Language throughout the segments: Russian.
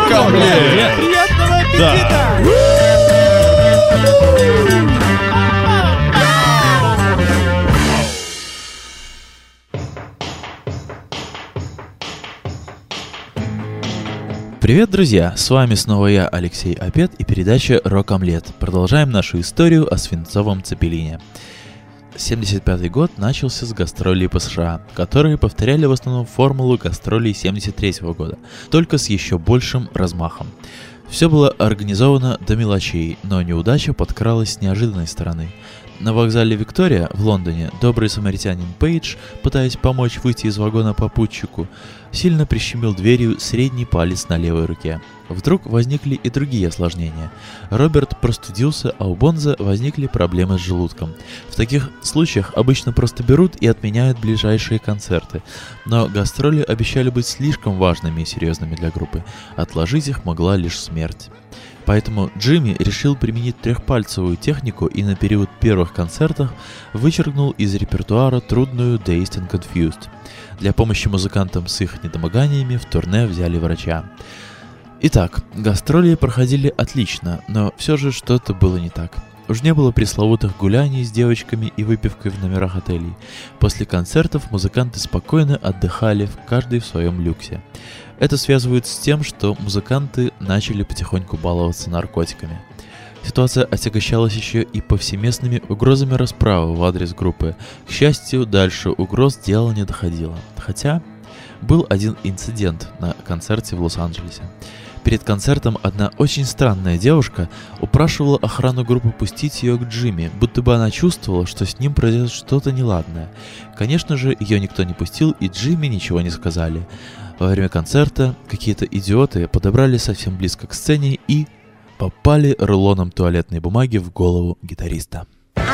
Рок-омлет! Приятного аппетита! Да. Привет, друзья! С вами снова я, Алексей Опет, и передача «Рок-омлет». Продолжаем нашу историю о свинцовом цепелине. 1975 год начался с гастролей по США, которые повторяли в основном формулу гастролей 1973 года, только с еще большим размахом. Все было организовано до мелочей, но неудача подкралась с неожиданной стороны. На вокзале Виктория в Лондоне добрый самаритянин Пейдж, пытаясь помочь выйти из вагона попутчику, сильно прищемил дверью средний палец на левой руке. Вдруг возникли и другие осложнения. Роберт простудился, а у Бонза возникли проблемы с желудком. В таких случаях обычно просто берут и отменяют ближайшие концерты. Но гастроли обещали быть слишком важными и серьезными для группы. Отложить их могла лишь смерть. Поэтому Джимми решил применить трехпальцевую технику и на период первых концертов вычеркнул из репертуара трудную Dazed and Confused. Для помощи музыкантам с их недомоганиями в турне взяли врача. Итак, гастроли проходили отлично, но все же что-то было не так. Уж не было пресловутых гуляний с девочками и выпивкой в номерах отелей. После концертов музыканты спокойно отдыхали, каждый в своем люксе. Это связывают с тем, что музыканты начали потихоньку баловаться наркотиками. Ситуация отягощалась еще и повсеместными угрозами расправы в адрес группы. К счастью, дальше угроз дело не доходило. Хотя был один инцидент на концерте в Лос-Анджелесе. Перед концертом одна очень странная девушка упрашивала охрану группы пустить ее к Джимми, будто бы она чувствовала, что с ним произойдет что-то неладное. Конечно же, ее никто не пустил, и Джимми ничего не сказали. Во время концерта какие-то идиоты подобрали совсем близко к сцене и попали рулоном туалетной бумаги в голову гитариста.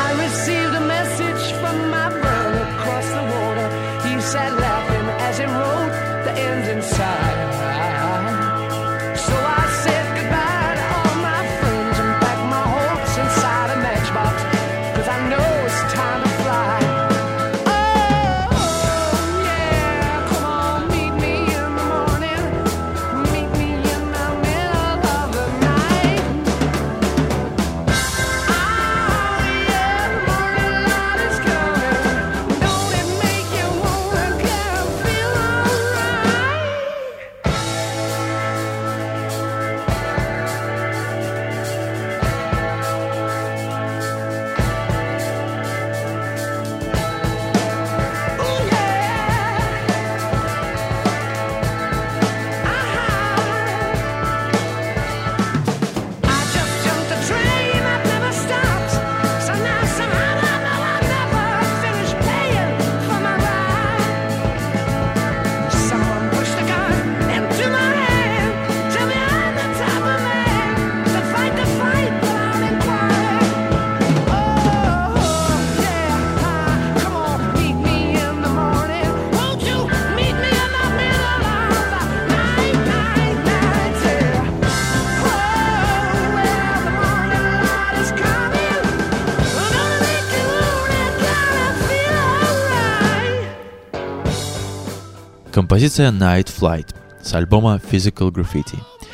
Композиция Night Flight с альбома Physical Graffiti.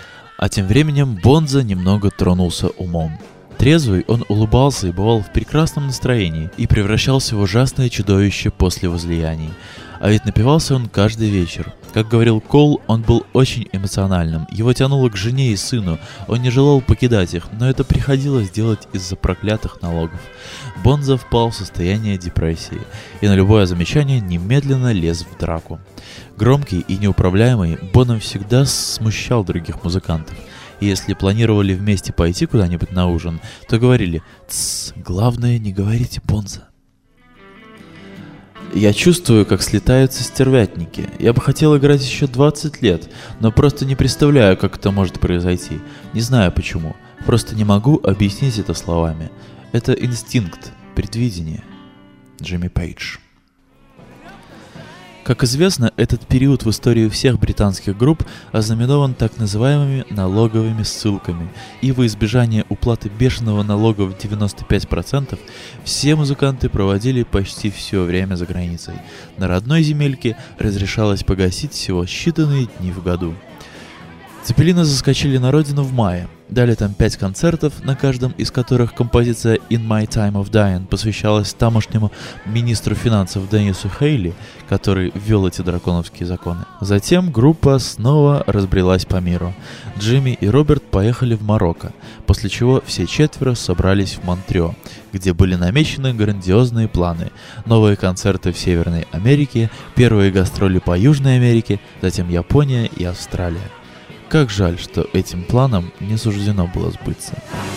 А тем временем Бонза немного тронулся умом. Трезвый он улыбался и бывал в прекрасном настроении и превращался в ужасное чудовище после возлияний. А ведь напивался он каждый вечер. Как говорил Кол, он был очень эмоциональным. Его тянуло к жене и сыну. Он не желал покидать их, но это приходилось делать из-за проклятых налогов. Бонза впал в состояние депрессии и на любое замечание немедленно лез в драку. Громкий и неуправляемый, Боном всегда смущал других музыкантов. И если планировали вместе пойти куда-нибудь на ужин, то говорили: «Тссс, главное, не говорите Бонза». Я чувствую, как слетаются стервятники. Я бы хотел играть еще 20 лет, но просто не представляю, как это может произойти. Не знаю почему. Просто не могу объяснить это словами. Это инстинкт, предвидение. Джимми Пейдж. Как известно, этот период в истории всех британских групп ознаменован так называемыми налоговыми ссылками, и во избежание уплаты бешеного налога в 95% все музыканты проводили почти все время за границей. На родной земельке разрешалось погасить всего считанные дни в году. Цепелины заскочили на родину в мае. Дали там 5 концертов, на каждом из которых композиция «In My Time of Dying» посвящалась тамошнему министру финансов Деннису Хейли, который ввел эти драконовские законы. Затем группа снова разбрелась по миру. Джимми и Роберт поехали в Марокко, после чего все четверо собрались в Монтрео, где были намечены грандиозные планы. Новые концерты в Северной Америке, первые гастроли по Южной Америке, затем Япония и Австралия. Как жаль, что этим планам не суждено было сбыться.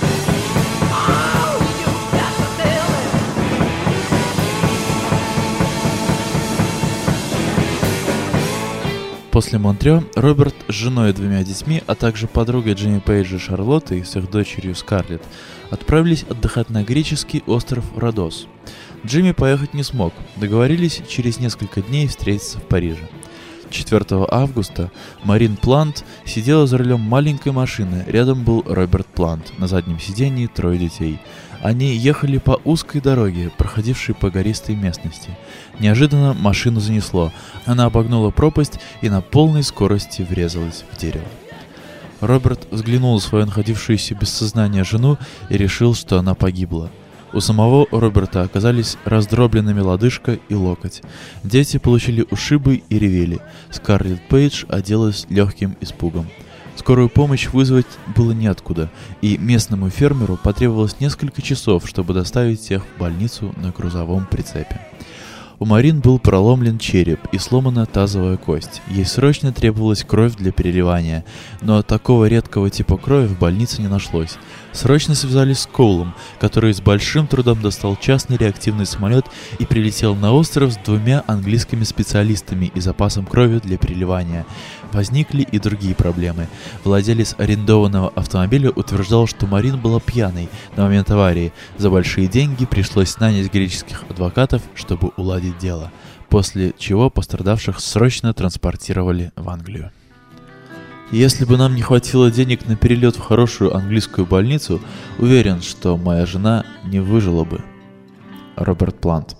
После Монтрео Роберт с женой и 2 детьми, а также подругой Джимми Пейджа Шарлоттой и с их дочерью Скарлетт отправились отдыхать на греческий остров Родос. Джимми поехать не смог, договорились через несколько дней встретиться в Париже. 4 августа Марин Плант сидела за рулем маленькой машины, рядом был Роберт Плант, на заднем сидении 3 детей. Они ехали по узкой дороге, проходившей по гористой местности. Неожиданно машину занесло, она обогнула пропасть и на полной скорости врезалась в дерево. Роберт взглянул на свою находившуюся без сознания жену и решил, что она погибла. У самого Роберта оказались раздробленными лодыжка и локоть. Дети получили ушибы и ревели. Скарлетт Пейдж оделась легким испугом. Скорую помощь вызвать было неоткуда, и местному фермеру потребовалось несколько часов, чтобы доставить их в больницу на грузовом прицепе. У Марин был проломлен череп и сломана тазовая кость. Ей срочно требовалась кровь для переливания, но такого редкого типа крови в больнице не нашлось. Срочно связались с Коулом, который с большим трудом достал частный реактивный самолет и прилетел на остров с 2 английскими специалистами и запасом крови для переливания. Возникли и другие проблемы. Владелец арендованного автомобиля утверждал, что Марин была пьяной на момент аварии. За большие деньги пришлось нанять греческих адвокатов, чтобы уладить дело, после чего пострадавших срочно транспортировали в Англию. Если бы нам не хватило денег на перелет в хорошую английскую больницу, уверен, что моя жена не выжила бы. Роберт Плант.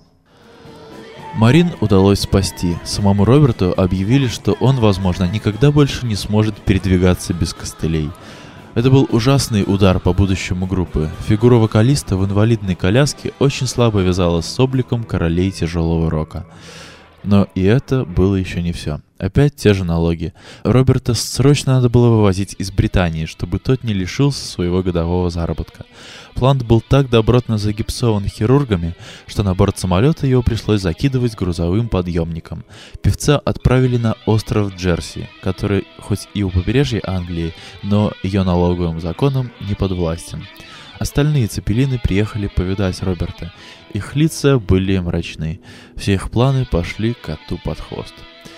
Марин удалось спасти. Самому Роберту объявили, что он, возможно, никогда больше не сможет передвигаться без костылей. Это был ужасный удар по будущему группы. Фигура вокалиста в инвалидной коляске очень слабо вязалась с обликом королей тяжелого рока. Но и это было еще не все. Опять те же налоги. Роберта срочно надо было вывозить из Британии, чтобы тот не лишился своего годового заработка. Плант был так добротно загипсован хирургами, что на борт самолета его пришлось закидывать грузовым подъемником. Певца отправили на остров Джерси, который хоть и у побережья Англии, но ее налоговым законам не подвластен. Остальные цепелины приехали повидать Роберта. Их лица были мрачны. Все их планы пошли коту под хвост.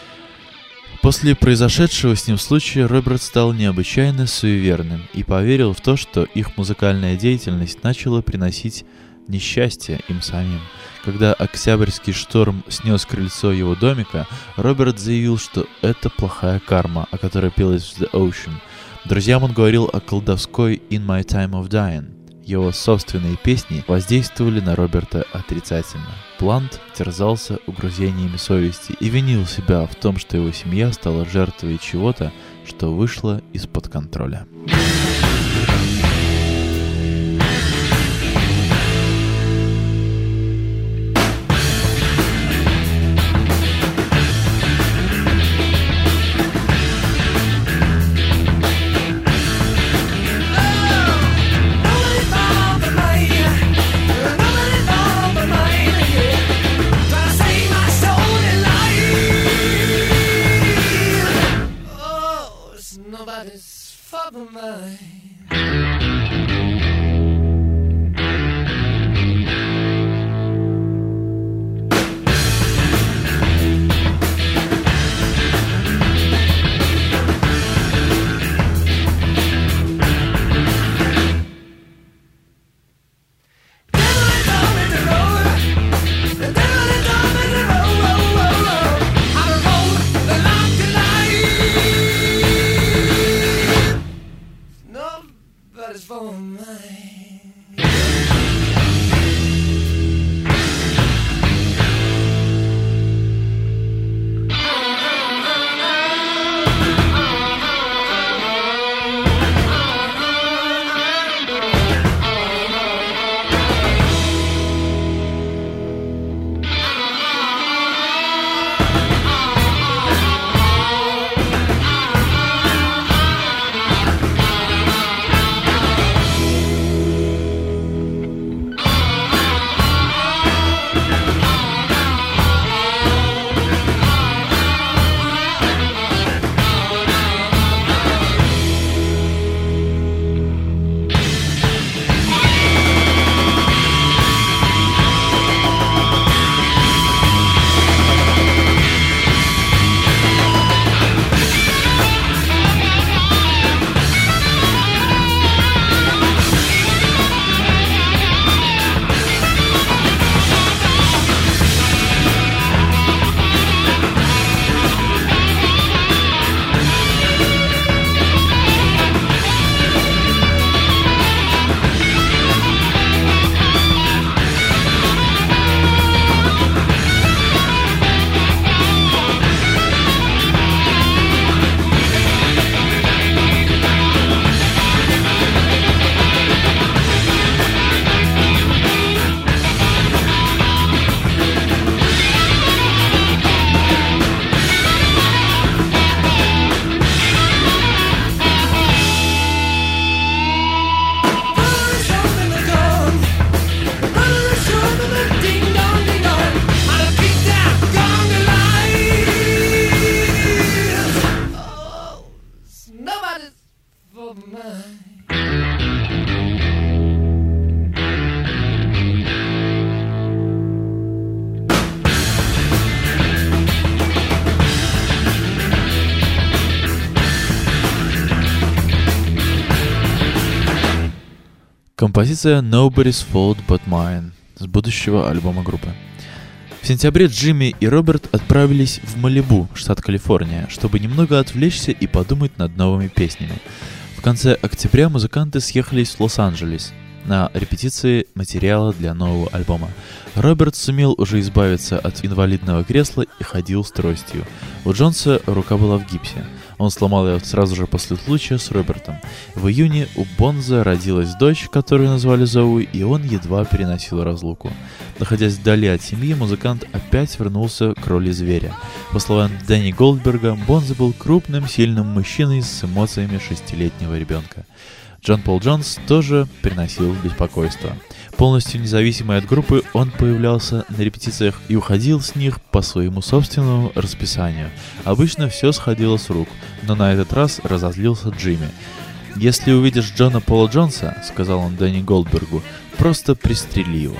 После произошедшего с ним случая Роберт стал необычайно суеверным и поверил в то, что их музыкальная деятельность начала приносить несчастье им самим. Когда октябрьский шторм снес крыльцо его домика, Роберт заявил, что это плохая карма, о которой пелось в The Ocean. Друзьям он говорил о колдовской «In My Time of Dying». Его собственные песни воздействовали на Роберта отрицательно. Плант терзался угрызениями совести и винил себя в том, что его семья стала жертвой чего-то, что вышло из-под контроля. Nobody's fault but mine. No for mine. Композиция Nobody's Fault But Mine с будущего альбома группы. В сентябре Джимми и Роберт отправились в Малибу, штат Калифорния, чтобы немного отвлечься и подумать над новыми песнями. В конце октября музыканты съехались в Лос-Анджелес на репетиции материала для нового альбома. Роберт сумел уже избавиться от инвалидного кресла и ходил с тростью. У Джонса рука была в гипсе. Он сломал ее сразу же после случая с Робертом. В июне у Бонза родилась дочь, которую назвали Зоуи, и он едва переносил разлуку. Находясь вдали от семьи, музыкант опять вернулся к роли зверя. По словам Дэнни Голдберга, Бонза был крупным, сильным мужчиной с эмоциями 6-летнего ребенка. Джон Пол Джонс тоже приносил беспокойство. Полностью независимый от группы, он появлялся на репетициях и уходил с них по своему собственному расписанию. Обычно все сходило с рук, но на этот раз разозлился Джимми. «Если увидишь Джона Пола Джонса, — сказал он Дэнни Голдбергу, — просто пристрели его».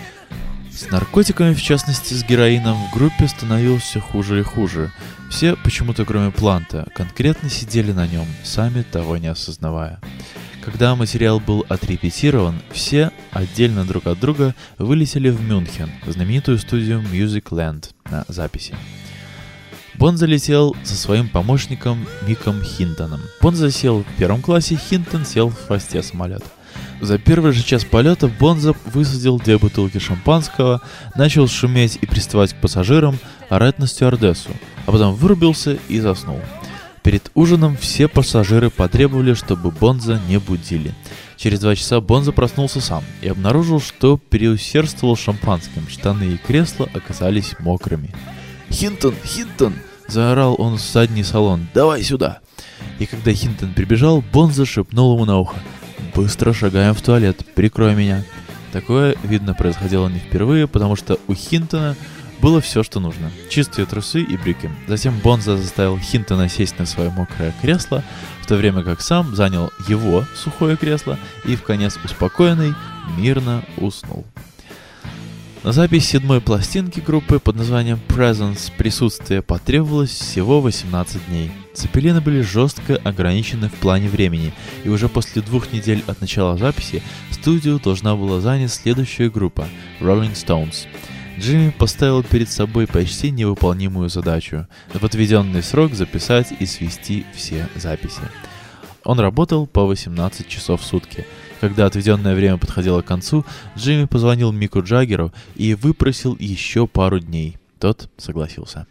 С наркотиками, в частности с героином, в группе становилось все хуже и хуже. Все, почему-то кроме Планта, конкретно сидели на нем, сами того не осознавая. Когда материал был отрепетирован, все, отдельно друг от друга, вылетели в Мюнхен, в знаменитую студию Music Land на записи. Бонза летел со своим помощником Миком Хинтоном. Бонза сел в первом классе, Хинтон сел в хвосте самолета. За первый же час полета Бонза высадил 2 бутылки шампанского, начал шуметь и приставать к пассажирам, орать на стюардессу, а потом вырубился и заснул. Перед ужином все пассажиры потребовали, чтобы Бонза не будили. Через 2 часа Бонза проснулся сам и обнаружил, что переусердствовал шампанским. Штаны и кресла оказались мокрыми. «Хинтон! Хинтон!» — заорал он в задний салон. «Давай сюда!» И когда Хинтон прибежал, Бонза шепнул ему на ухо: «Быстро шагаем в туалет, прикрой меня». Такое, видно, происходило не впервые, потому что у Хинтона было все, что нужно. Чистые трусы и брюки. Затем Бонза заставил Хинтона сесть на свое мокрое кресло, в то время как сам занял его сухое кресло и, вконец успокоенный, мирно уснул. На запись 7-й пластинки группы под названием Presence присутствие потребовалось всего 18 дней. Цепелины были жестко ограничены в плане времени, и уже после 2 недель от начала записи студию должна была занять следующая группа — Rolling Stones. Джимми поставил перед собой почти невыполнимую задачу — в отведенный срок записать и свести все записи. Он работал по 18 часов в сутки. Когда отведенное время подходило к концу, Джимми позвонил Мику Джаггеру и выпросил еще пару дней. Тот согласился.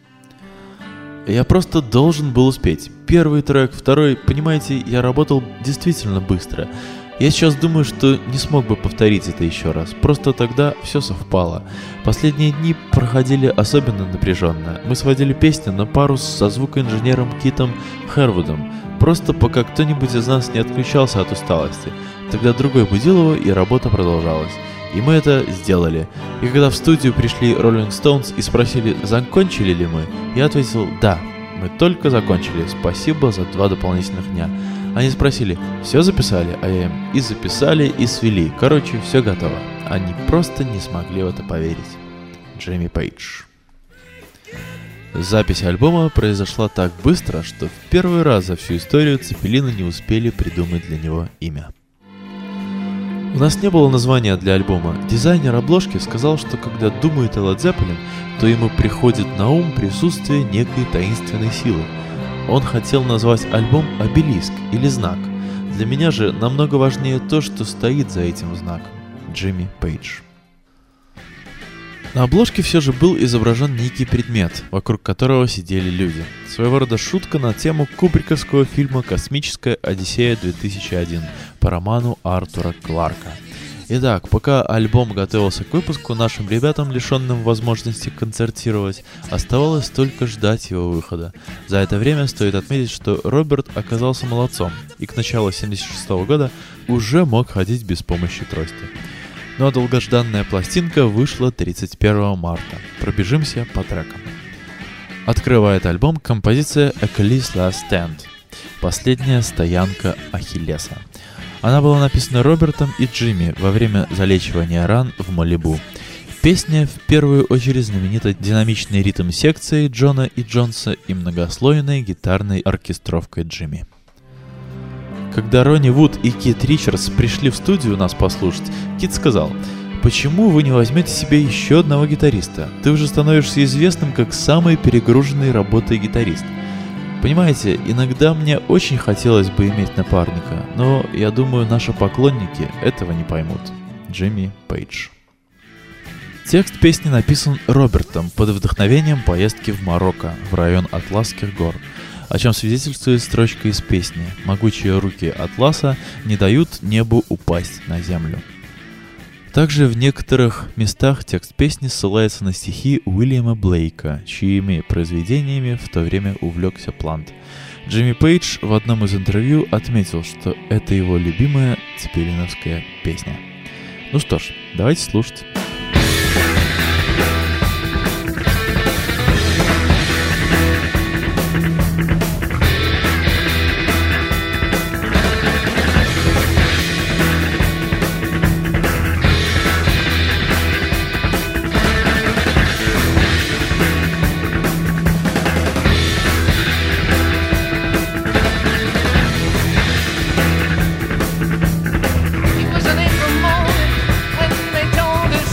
«Я просто должен был успеть. Первый трек, второй, понимаете, я работал действительно быстро. Я сейчас думаю, что не смог бы повторить это еще раз. Просто тогда все совпало. Последние дни проходили особенно напряженно. Мы сводили песни на пару со звукоинженером Китом Хервудом, просто пока кто-нибудь из нас не отключался от усталости. Тогда другой будил его, и работа продолжалась. И мы это сделали. И когда в студию пришли Rolling Stones и спросили, закончили ли мы, я ответил: да, мы только закончили, спасибо за 2 дополнительных дня. Они спросили, все записали, а я им: и записали, и свели. Короче, все готово. Они просто не смогли в это поверить. Джимми Пейдж. Запись альбома произошла так быстро, что в первый раз за всю историю Цепелины не успели придумать для него имя. У нас не было названия для альбома. Дизайнер обложки сказал, что когда думает о Led Zeppelin, то ему приходит на ум присутствие некой таинственной силы. Он хотел назвать альбом «Обелиск» или «Знак». Для меня же намного важнее то, что стоит за этим знаком. Джимми Пейдж. На обложке все же был изображен некий предмет, вокруг которого сидели люди. Своего рода шутка на тему кубриковского фильма «Космическая Одиссея 2001» по роману Артура Кларка. Итак, пока альбом готовился к выпуску, нашим ребятам, лишенным возможности концертировать, оставалось только ждать его выхода. За это время стоит отметить, что Роберт оказался молодцом и к началу 1976 года уже мог ходить без помощи трости. Но долгожданная пластинка вышла 31 марта. Пробежимся по трекам. Открывает альбом композиция «Achilles' Last Stand». «Последняя стоянка Ахиллеса». Она была написана Робертом и Джимми во время залечивания ран в Малибу. Песня в первую очередь знаменита динамичной ритм-секцией Джона и Джонса и многослойной гитарной оркестровкой Джимми. Когда Ронни Вуд и Кит Ричардс пришли в студию нас послушать, Кит сказал: «Почему вы не возьмете себе еще одного гитариста? Ты уже становишься известным как самый перегруженный работой гитарист. Понимаете, иногда мне очень хотелось бы иметь напарника, но я думаю, наши поклонники этого не поймут». Джимми Пейдж. Текст песни написан Робертом под вдохновением поездки в Марокко, в район Атласских гор, о чем свидетельствует строчка из песни: «Могучие руки Атласа не дают небу упасть на землю». Также в некоторых местах текст песни ссылается на стихи Уильяма Блейка, чьими произведениями в то время увлекся Плант. Джимми Пейдж в одном из интервью отметил, что это его любимая цепелиновская песня. Ну что ж, давайте слушать. It was an April morning when they told us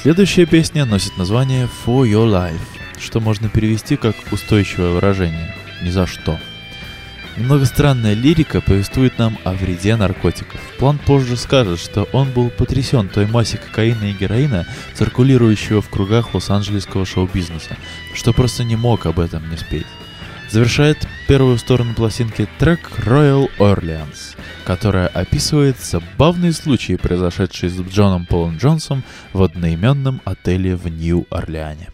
Следующая песня носит название For Your Life, что можно перевести как устойчивое выражение «ни за что». Немного странная лирика повествует нам о вреде наркотиков. Плант позже скажет, что он был потрясен той массой кокаина и героина, циркулирующего в кругах лос-анджелесского шоу-бизнеса, что просто не мог об этом не спеть. Завершает первую сторону пластинки трек Royal Orleans, которая описывает забавные случаи, произошедшие с Джоном Полом Джонсом в одноименном отеле в Нью-Орлеане.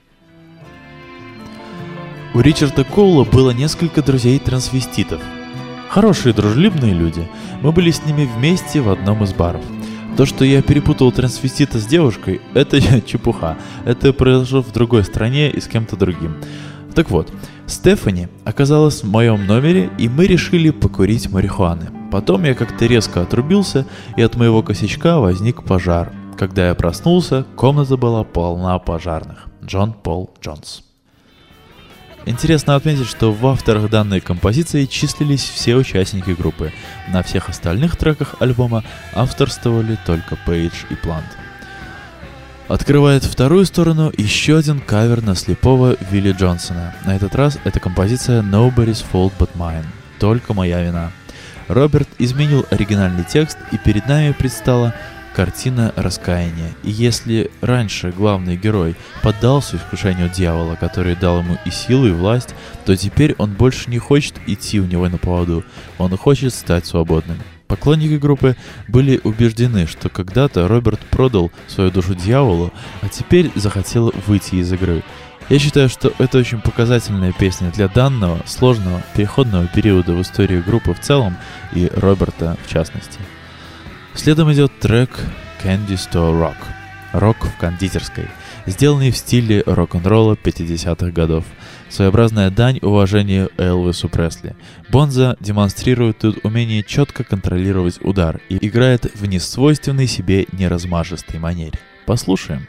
У Ричарда Коула было несколько друзей-трансвеститов. Хорошие, дружелюбные люди. Мы были с ними вместе в одном из баров. То, что я перепутал трансвестита с девушкой, это чепуха. Это произошло в другой стране и с кем-то другим. Так вот, Стефани оказалась в моем номере, и мы решили покурить марихуаны. Потом я как-то резко отрубился, и от моего косячка возник пожар. Когда я проснулся, комната была полна пожарных. Джон Пол Джонс. Интересно отметить, что в авторах данной композиции числились все участники группы. На всех остальных треках альбома авторствовали только Пейдж и Плант. Открывает вторую сторону еще один кавер на слепого Вилли Джонсона. На этот раз это композиция Nobody's Fault But Mine. Только моя вина. Роберт изменил оригинальный текст, и перед нами предстала картина раскаяния. И если раньше главный герой поддался искушению дьявола, который дал ему и силу, и власть, то теперь он больше не хочет идти у него на поводу. Он хочет стать свободным. Поклонники группы были убеждены, что когда-то Роберт продал свою душу дьяволу, а теперь захотел выйти из игры. Я считаю, что это очень показательная песня для данного сложного переходного периода в истории группы в целом и Роберта в частности. Следом идет трек Candy Store Rock. Рок в кондитерской, сделанный в стиле рок-н-ролла 50-х годов. Своеобразная дань уважению Элвису Пресли. Бонзо демонстрирует тут умение четко контролировать удар и играет в несвойственной себе неразмашистой манере. Послушаем.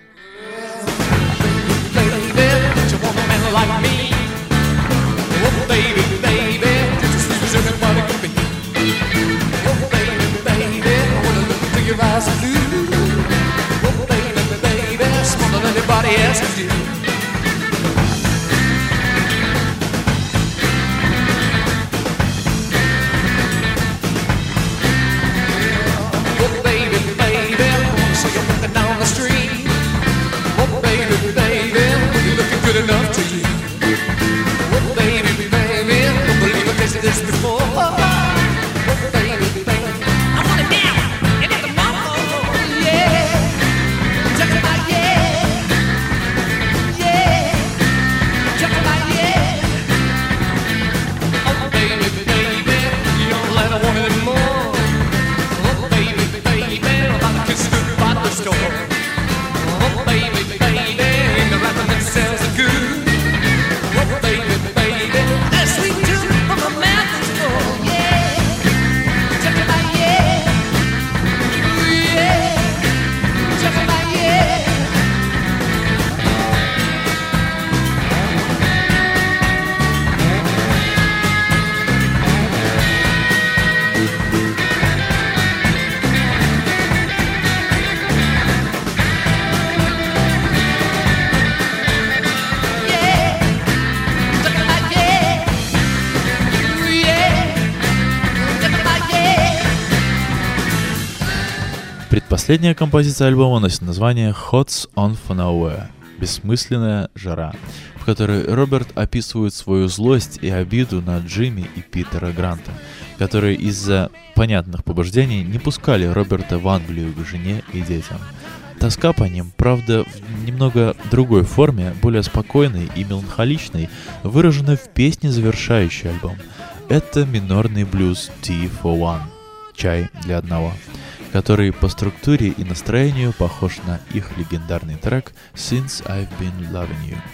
Предпоследняя композиция альбома носит название Hots on Nowhere – «Бессмысленная жара», в которой Роберт описывает свою злость и обиду на Джимми и Питера Гранта, которые из-за понятных побуждений не пускали Роберта в Англию к жене и детям. Тоска по ним, правда, в немного другой форме, более спокойной и меланхоличной, выражена в песне, завершающей альбом. Это минорный блюз Tea for One – «Чай для одного», который по структуре и настроению похож на их легендарный трек «Since I've Been Loving You».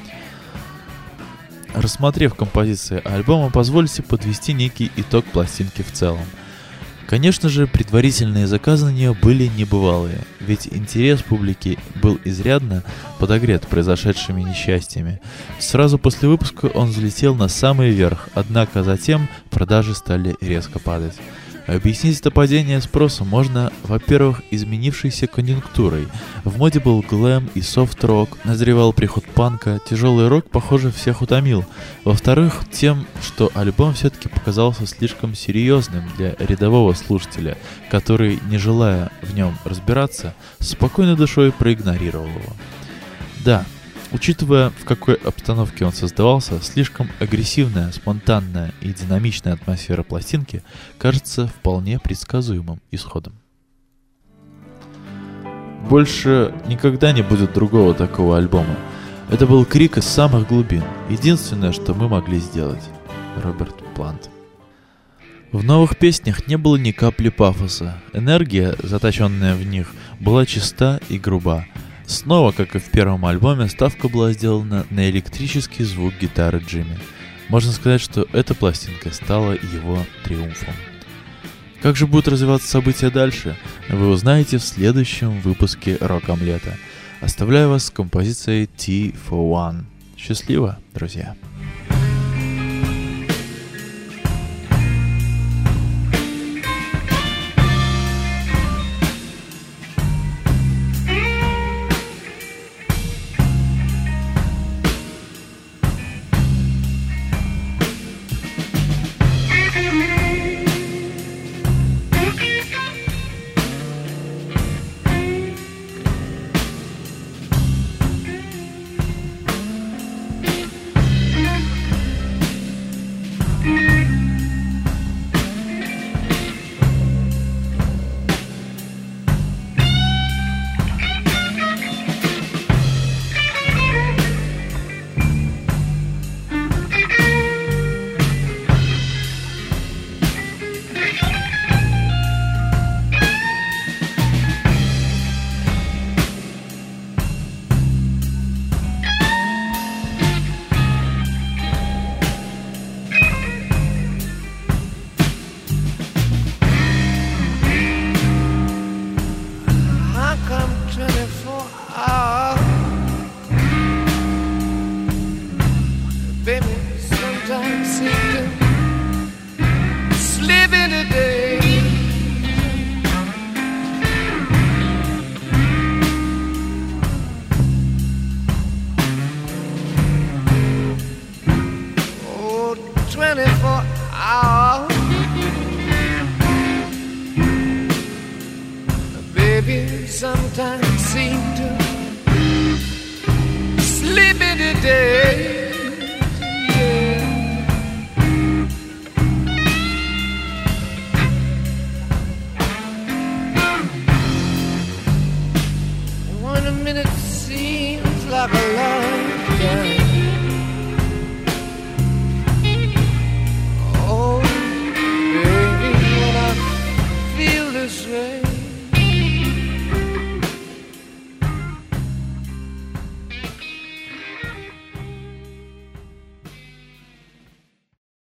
Рассмотрев композиции альбома, позвольте подвести некий итог пластинки в целом. Конечно же, предварительные заказы на нее были небывалые, ведь интерес публики был изрядно подогрет произошедшими несчастьями. Сразу после выпуска он взлетел на самый верх, однако затем продажи стали резко падать. Объяснить это падение спроса можно, во-первых, изменившейся конъюнктурой. В моде был глэм и софт-рок, назревал приход панка, тяжелый рок, похоже, всех утомил. Во-вторых, тем, что альбом все-таки показался слишком серьезным для рядового слушателя, который, не желая в нем разбираться, с спокойной душой проигнорировал его. Да, учитывая, в какой обстановке он создавался, слишком агрессивная, спонтанная и динамичная атмосфера пластинки кажется вполне предсказуемым исходом. Больше никогда не будет другого такого альбома. Это был крик из самых глубин. Единственное, что мы могли сделать. Роберт Плант. В новых песнях не было ни капли пафоса. Энергия, заточенная в них, была чиста и груба. Снова, как и в первом альбоме, ставка была сделана на электрический звук гитары Джимми. Можно сказать, что эта пластинка стала его триумфом. Как же будут развиваться события дальше, вы узнаете в следующем выпуске «Рок-омлета». Оставляю вас с композицией T for One. Счастливо, друзья! Sometimes seem to slip into days, yeah. 1 minute seems like a lifetime. Oh, baby, when I feel this way,